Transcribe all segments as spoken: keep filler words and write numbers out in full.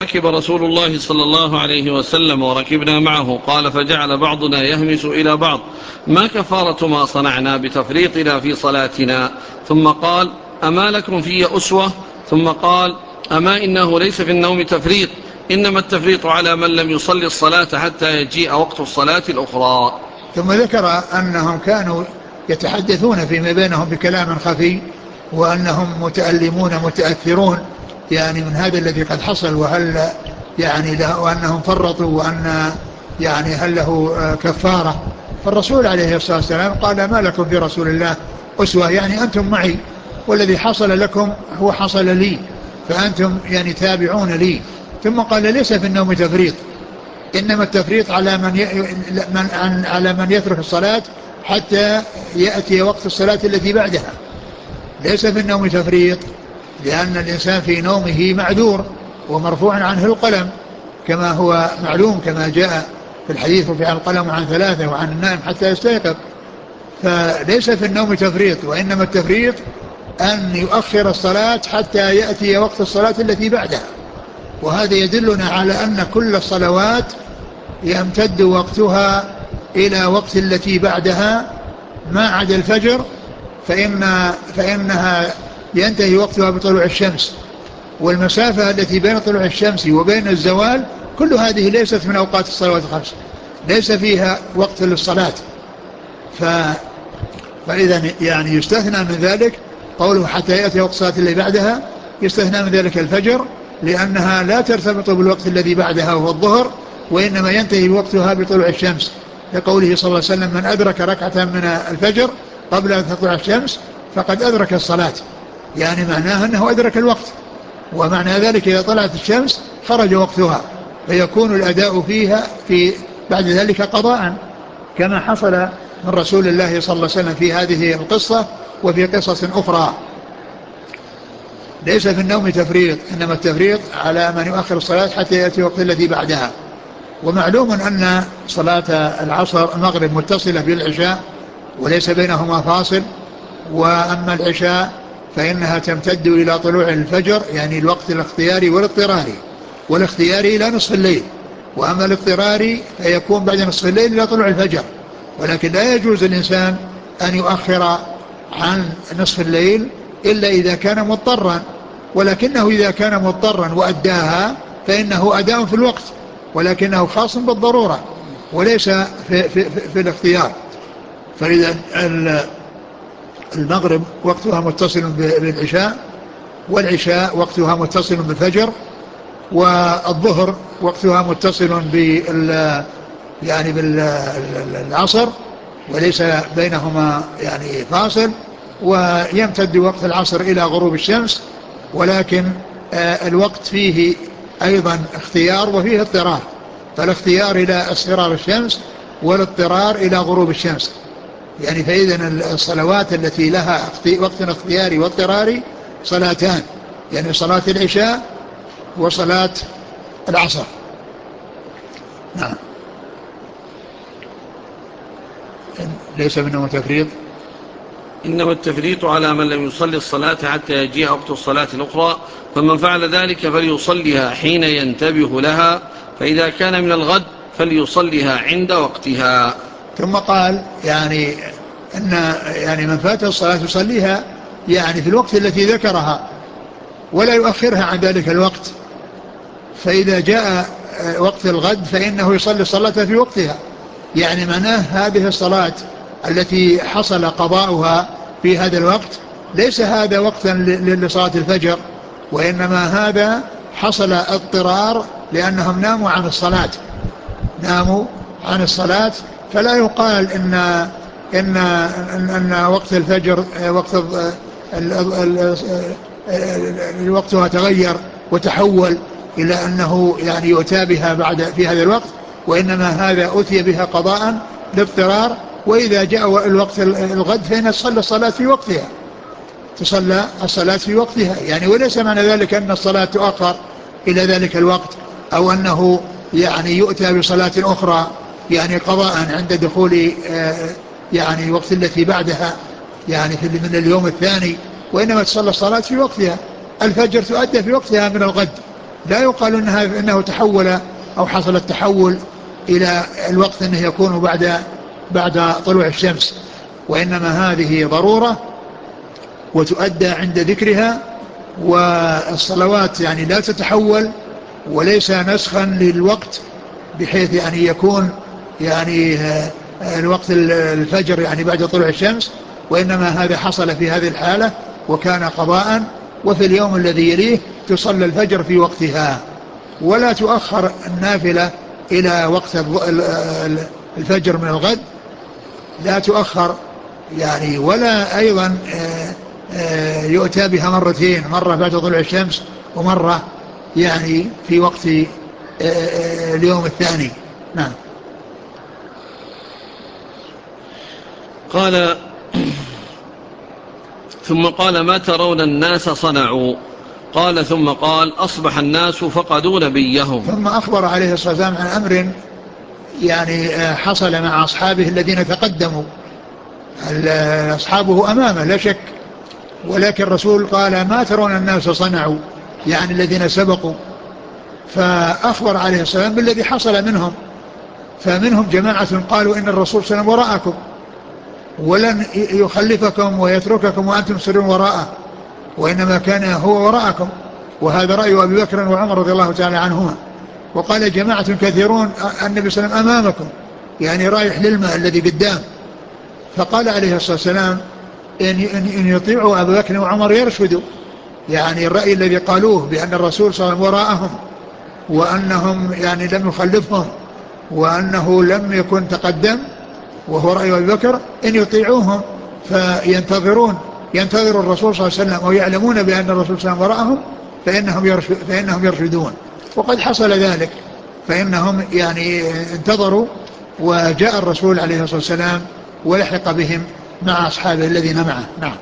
ركب رسول الله صلى الله عليه وسلم وركبنا معه، قال: فجعل بعضنا يهمس إلى بعض: ما كفارة ما صنعنا بتفريطنا في صلاتنا؟ ثم قال: أما لكم في أسوة؟ ثم قال: أما إنه ليس في النوم تفريط، إنما التفريط على من لم يصلي الصلاة حتى يجيء وقت الصلاة الأخرى. ثم ذكر أنهم كانوا يتحدثون فيما بينهم بكلام خفي، وأنهم متألمون متأثرون يعني من هذا الذي قد حصل، وهل يعني له، وأنهم فرطوا، وأن يعني هل له كفارة. فالرسول عليه الصلاة والسلام قال: ما لكم في رسول الله أسوة، يعني أنتم معي، والذي حصل لكم هو حصل لي، فأنتم يعني تابعون لي. ثم قال: ليس في النوم تفريط، إنما التفريط على من ي... من... على من يترك الصلاة حتى يأتي وقت الصلاة التي بعدها. ليس في النوم تفريط، لأن الإنسان في نومه معذور ومرفوع عنه القلم كما هو معلوم، كما جاء في الحديث: رفع القلم عن ثلاثة وعن النائم حتى يستيقظ. فليس في النوم تفريط، وإنما التفريط أن يؤخر الصلاة حتى يأتي وقت الصلاة التي بعدها. وهذا يدلنا على أن كل الصلوات يمتد وقتها إلى وقت التي بعدها ما عدا الفجر، فإن فإنها ينتهي وقتها بطلوع الشمس، والمسافة التي بين طلوع الشمس وبين الزوال كل هذه ليست من أوقات الصلوات الخمس، ليس فيها وقت للصلاة. ف... فإذا يعني يستثنى من ذلك قوله حتى يأتي وقت الصلاة اللي بعدها، يستثنى من ذلك الفجر، لأنها لا ترتبط بالوقت الذي بعدها وهو الظهر، وإنما ينتهي وقتها بطلوع الشمس، لقوله صلى الله عليه وسلم: من أدرك ركعة من الفجر قبل أن تطلع الشمس فقد أدرك الصلاة، يعني معناها أنه أدرك الوقت. ومعنى ذلك إذا طلعت الشمس خرج وقتها، فيكون الأداء فيها في بعد ذلك قضاء، كما حصل من رسول الله صلى الله عليه وسلم في هذه القصة وفي قصص أخرى. ليس في النوم تفريط، إنما التفريط على من يؤخر الصلاة حتى يأتي وقت الذي بعدها. ومعلوم أن صلاة العصر المغرب متصلة بالعشاء وليس بينهما فاصل، وأما العشاء فإنها تمتد إلى طلوع الفجر، يعني الوقت الاختياري والاضطراري، والاختياري إلى نصف الليل، وأما الاضطراري فيكون بعد نصف الليل إلى طلوع الفجر. ولكن لا يجوز الإنسان أن يؤخر عن نصف الليل إلا إذا كان مضطرا، ولكنه إذا كان مضطرا وأداها فإنه أداء في الوقت، ولكنه خاص بالضرورة وليس في, في, في, في الاختيار. فإذا المغرب وقتها متصل بالعشاء، والعشاء وقتها متصل بالفجر، والظهر وقتها متصل بال يعني بالعصر وليس بينهما يعني فاصل، ويمتد وقت العصر إلى غروب الشمس، ولكن الوقت فيه أيضا اختيار وفيه اضطرار، فالاختيار إلى اصفرار الشمس والاضطرار إلى غروب الشمس. يعني فإذا الصلوات التي لها وقت اختياري واضطراري صلاتان، يعني صلاة العشاء وصلاة العصر. نعم. ليس منه تفريط، إنما التفريط على من لم يصلي الصلاة حتى يجيء وقت الصلاة الأخرى، فمن فعل ذلك فليصليها حين ينتبه لها، فإذا كان من الغد فليصليها عند وقتها. ثم قال يعني أن يعني من فات الصلاة يصليها يعني في الوقت التي ذكرها ولا يؤخرها عن ذلك الوقت، فإذا جاء وقت الغد فإنه يصلي الصلاة في وقتها. يعني معناه هذه الصلاة التي حصل قضاؤها في هذا الوقت ليس هذا وقتا لصلاة الفجر، وإنما هذا حصل اضطرار لأنهم ناموا عن الصلاة ناموا عن الصلاة فلا يقال إن إن إن, إن وقت الفجر وقت وقتها تغير وتحول إلى أنه يعني يؤتى بها بعد في هذا الوقت، وإنما هذا أتي بها قضاء لاضطرار. وإذا جاء الوقت الغد فإن تصلى الصلاة في وقتها تصلى الصلاة في وقتها يعني، وليس معنى ذلك أن الصلاة تؤخر إلى ذلك الوقت، أو أنه يعني يؤتى بصلاة أخرى يعني قضاء عند دخول يعني وقت التي بعدها يعني في من اليوم الثاني، وإنما تصلى الصلاة في وقتها. الفجر تؤدى في وقتها من الغد، لا يقال إنها إنه تحول أو حصل التحول إلى الوقت أنه يكون بعد بعد طلوع الشمس، وإنما هذه ضرورة وتؤدى عند ذكرها. والصلوات يعني لا تتحول وليس نسخا للوقت بحيث يعني يكون يعني الوقت الفجر يعني بعد طلوع الشمس، وإنما هذا حصل في هذه الحالة وكان قضاء. وفي اليوم الذي يليه تصلى الفجر في وقتها، ولا تؤخر النافلة إلى وقت الفجر من الغد، لا تؤخر يعني، ولا أيضا يؤتى بها مرتين، مرة بعد طلوع الشمس ومرة يعني في وقت اليوم الثاني. نعم. قال ثم قال ما ترون الناس صنعوا؟ قال ثم قال أصبح الناس فقدوا نبيهم. ثم أخبر عليه الصلاة والسلام عن أمر يعني حصل مع أصحابه الذين تقدموا، أصحابه أمامه لا شك، ولكن الرسول قال ما ترون الناس صنعوا، يعني الذين سبقوا، فأخبر عليه السلام بالذي حصل منهم. فمنهم جماعة قالوا إن الرسول صلى الله عليه وسلم وراءكم ولن يخلفكم ويترككم وأنتم تسيرون وراءه، وإنما كان هو وراءكم، وهذا رأي أبي بكر وعمر رضي الله تعالى عنهما. وقال جماعة كثيرون النبي صلى الله عليه وسلم أمامكم، يعني رايح للماء الذي قدام. فقال عليه الصلاة والسلام إن, إن يطيعوا أبي بكر وعمر يرشدوا، يعني الرأي الذي قالوه بأن الرسول صلى الله عليه وسلم وراءهم وأنهم يعني لم يخلفهم وأنه لم يكن تقدم وهو رأي أبي بكر، إن يطيعوهم فينتظرون ينتظر الرسول صلى الله عليه وسلم ويعلمون بأن الرسول صلى الله عليه وسلم وراءهم فإنهم, يرشد فإنهم يرشدون. وقد حصل ذلك، فإنهم يعني انتظروا وجاء الرسول عليه الصلاة والسلام ولحق بهم مع أصحابه الذين معه. نعم.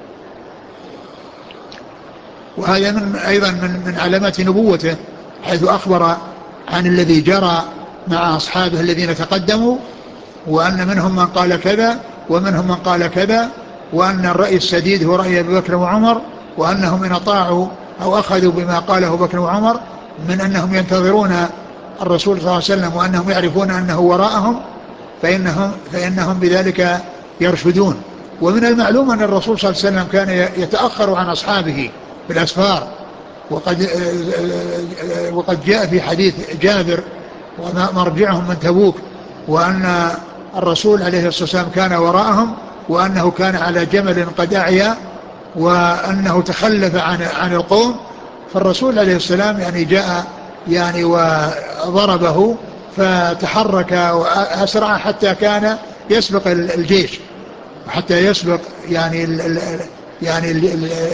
وهذا من أيضا من, من علامات نبوته، حيث أخبر عن الذي جرى مع أصحابه الذين تقدموا، وأن منهم من قال كذا ومنهم من قال كذا، وأن الرأي السديد هو رأي أبي بكر وعمر، وأنهم إن أطاعوا أو أخذوا بما قاله بكر وعمر من أنهم ينتظرون الرسول صلى الله عليه وسلم وأنهم يعرفون أنه وراءهم فإنهم, فإنهم بذلك يرشدون. ومن المعلوم أن الرسول صلى الله عليه وسلم كان يتأخر عن أصحابه بالأسفار، وقد, وقد جاء في حديث جابر ومرجعهم من تبوك، وأن الرسول عليه الصلاة والسلام كان وراءهم، وأنه كان على جمل قد أعيا، وأنه تخلف عن, عن القوم، فالرسول عليه السلام يعني جاء يعني وضربه فتحرك وأسرع حتى كان يسبق الجيش، حتى يسبق يعني ال يعني ال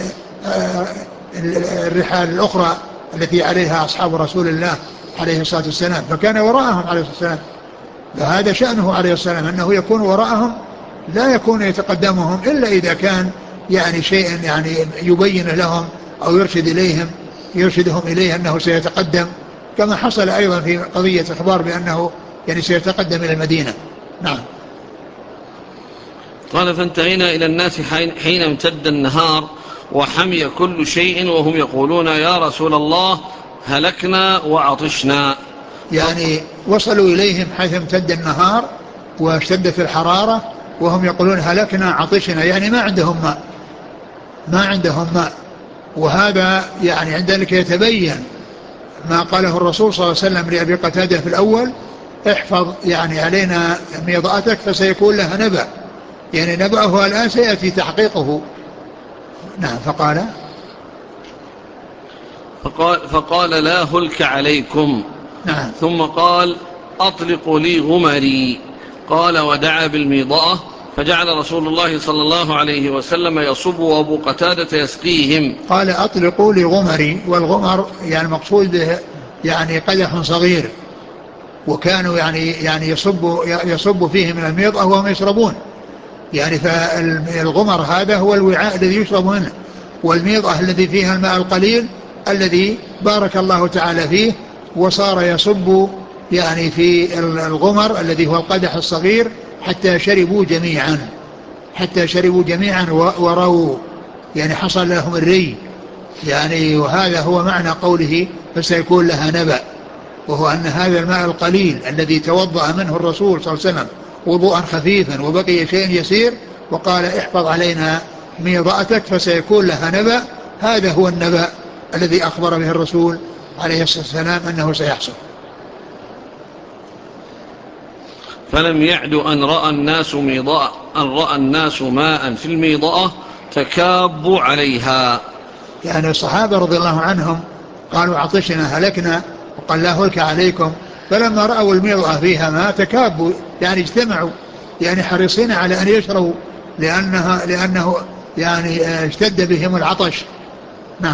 ال الرحال الأخرى التي عليها أصحاب رسول الله عليه الصلاة والسلام، فكان وراءهم عليه الصلاة والسلام. فهذا شأنه عليه الصلاة والسلام، أنه يكون وراءهم، لا يكون يتقدمهم إلا إذا كان يعني شيء يعني يبين لهم أو يرشد إليهم يرشدهم إليه أنه سيتقدم، كما حصل أيضا في قضية إخبار بأنه يعني سيتقدم إلى المدينة. نعم. قال فانتهينا إلى الناس حين امتد النهار وحمي كل شيء وهم يقولون يا رسول الله هلكنا وعطشنا. يعني وصلوا إليهم حيث امتد النهار واشتدت الحرارة وهم يقولون هلكنا عطشنا، يعني ما عندهم ماء ما عندهم ماء. وهذا يعني عند ذلك يتبين ما قاله الرسول صلى الله عليه وسلم لأبي قتادة في الأول: احفظ يعني علينا ميضاتك فسيكون لها نبأ، يعني نبأه الآن سيأتي تحقيقه. نعم. فقال فقال, فقال لا هلك عليكم. نعم. ثم قال أطلقوا لي غمري. قال ودعا بالميضاء فجعل رسول الله صلى الله عليه وسلم يصب وأبو قتادة يسقيهم. قال أطلقوا لي غمري، والغمر يعني مقصود به يعني قدح صغير، وكانوا يعني يعني يصب يصب فيه من الميضة وهم يشربون، يعني فالغمر هذا هو الوعاء الذي يشرب منه، والميضة الذي فيها الماء القليل الذي بارك الله تعالى فيه، وصار يصب يعني في الغمر الذي هو القدح الصغير حتى شربوا جميعا حتى شربوا جميعا وروا، يعني حصل لهم الري يعني. وهذا هو معنى قوله فسيكون لها نبأ، وهو أن هذا الماء القليل الذي توضأ منه الرسول صلى الله عليه وسلم وضوءا خفيفا وبقي شيء يسير وقال احفظ علينا ميضأتك فسيكون لها نبأ، هذا هو النبأ الذي أخبر به الرسول عليه الصلاة والسلام أنه سيحصل. فلم يعد أن رأى الناس ميضاء أن رأى الناس ماء في الميضاء تكابوا عليها. يعني الصحابة رضي الله عنهم قالوا عطشنا هلكنا وقال لا هلك عليكم، فلما رأوا الميضاء فيها ماء تكابوا يعني اجتمعوا يعني حريصين على أن يشربوا لأنها لأنه يعني اشتد بهم العطش. نعم.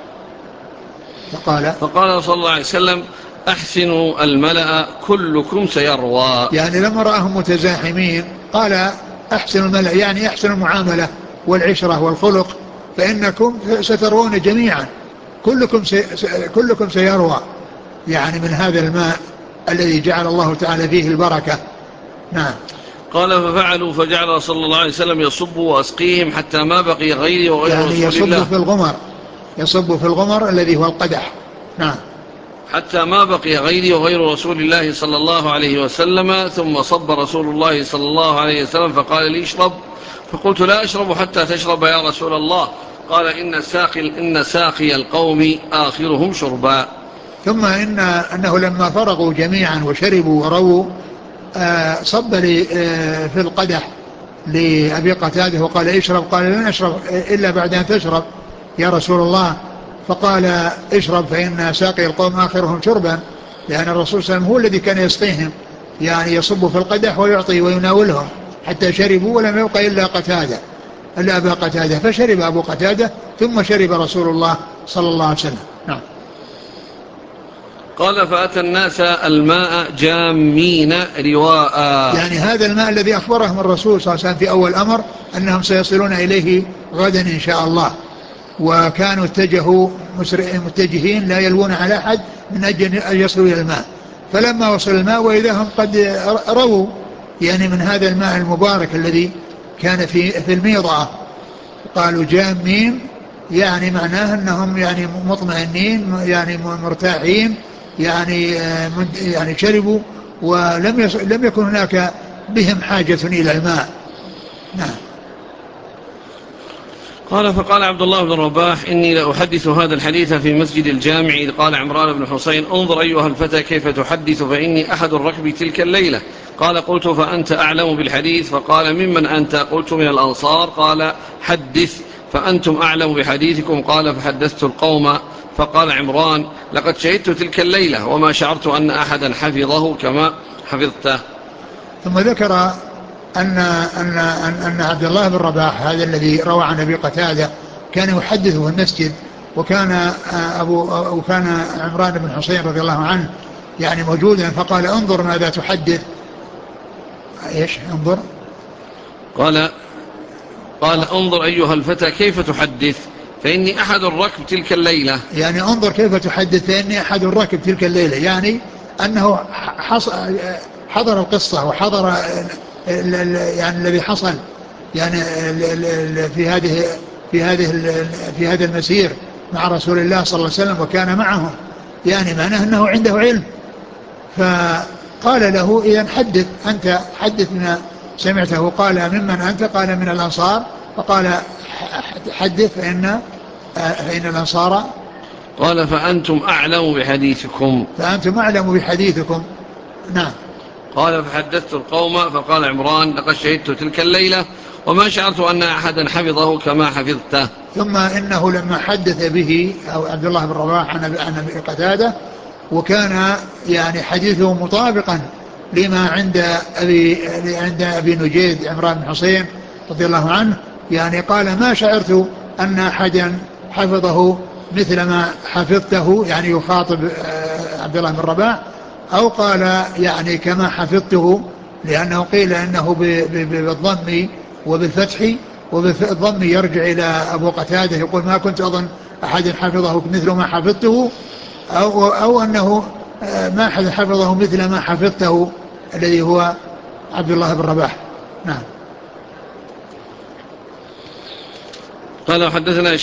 فقال فقال صلى الله عليه وسلم أحسنوا الملأ كلكم سيروى. يعني لما رأهم متزاحمين قال أحسنوا الملأ يعني أحسنوا المعاملة والعشرة والخلق فإنكم سترون جميعا كلكم سي كلكم سيروى يعني من هذا الماء الذي جعل الله تعالى فيه البركة. نعم. قال ففعلوا فجعل صلى الله عليه وسلم يصب وأسقيهم حتى ما بقي غيري وغير يعني رسول يصب الله في الغمر يصب في الغمر الذي هو القدح. نعم. حتى ما بقي غيري وغير رسول الله صلى الله عليه وسلم ثم صب رسول الله صلى الله عليه وسلم فقال لي اشرب، فقلت لا أشرب حتى تشرب يا رسول الله. قال إن ساقي, إن ساقي القوم آخرهم شربا. ثم إن أنه لما فرغوا جميعا وشربوا ورووا آه صب لي آه في القدح لأبي قتاده وقال اشرب، قال لن أشرب إلا بعد أن تشرب يا رسول الله، فقال اشرب فإن ساقي القوم آخرهم شربا، لأن الرسول صلى الله عليه وسلم هو الذي كان يسقيهم يعني يصب في القدح ويعطي ويناولهم حتى شربوا ولم يبقى إلا قتاده إلا أبا قتاده، فشرب أبو قتاده ثم شرب رسول الله صلى الله عليه وسلم. نعم. قال فأتى الناس الماء جامين رواء. يعني هذا الماء الذي أخبرهم الرسول صلى الله عليه وسلم في أول أمر أنهم سيصلون إليه غدا إن شاء الله، وكانوا اتجهوا متجهين لا يلوون على أحد من أجل أن يصلوا إلى الماء، فلما وصل الماء وإذا هم قد رووا يعني من هذا الماء المبارك الذي كان في في الميضة، قالوا جامين يعني معناه أنهم يعني مطمئنين يعني مرتاحين يعني يعني شربوا ولم لم يكن هناك بهم حاجة إلى الماء. نعم. قال فقال عبد الله بن رباح إني لأحدث هذا الحديث في مسجد الجامع إذ قال عمران بن حسين انظر أيها الفتى كيف تحدث فإني أحد الركب تلك الليلة. قال قلت فأنت أعلم بالحديث؟ فقال ممن أنت؟ قلت من الأنصار. قال حدث فأنتم أعلم بحديثكم. قال فحدثت القوم. فقال عمران لقد شهدت تلك الليلة وما شعرت أن أحدا حفظه كما حفظته. ثم ذكر أن, أن, أن, أن عبد الله بن رباح هذا الذي روى عن أبي قتادة كان يحدث في المسجد، وكان أبو وكان عمران بن حسين رضي الله عنه يعني موجودا، فقال انظر ماذا تحدث. ايش انظر؟ قال قال انظر أيها الفتى كيف تحدث فإني أحد الركب تلك الليلة. يعني انظر كيف تحدث فإني أحد الركب تلك الليلة، يعني أنه حضر القصة وحضر يعني الذي حصل يعني في هذه في هذه في هذا المسير مع رسول الله صلى الله عليه وسلم وكان معهم، يعني معناه أنه عنده علم. فقال له إذن حدث أنت، حدث ما سمعته. قال ممن أنت؟ قال من الأنصار. فقال حدث فإن فإن الأنصار. قال فأنتم أعلم بحديثكم. فأنتم أعلم بحديثكم. نعم. قال فحدثت القوم. فقال عمران لقد شهدت تلك الليلة وما شعرت أن أحدا حفظه كما حفظته. ثم إنه لما حدث به أو عبد الله بن رباح عن أبي قتادة وكان يعني حديثه مطابقا لما عند أبي عند أبي نجيد عمران بن حسين رضي الله عنه، يعني قال ما شعرت أن أحدا حفظه مثل ما حفظته، يعني يخاطب عبد الله بن رباح، أو قال يعني كما حفظته، لأنه قيل أنه بالضم وبالفتح، وبالضم يرجع إلى أبو قتادة يقول ما كنت أظن أحد حفظه مثل ما حفظته، أو, أو أنه ما أحد حفظه مثل ما حفظته الذي هو عبد الله بن رباح. نعم. قال حدثنا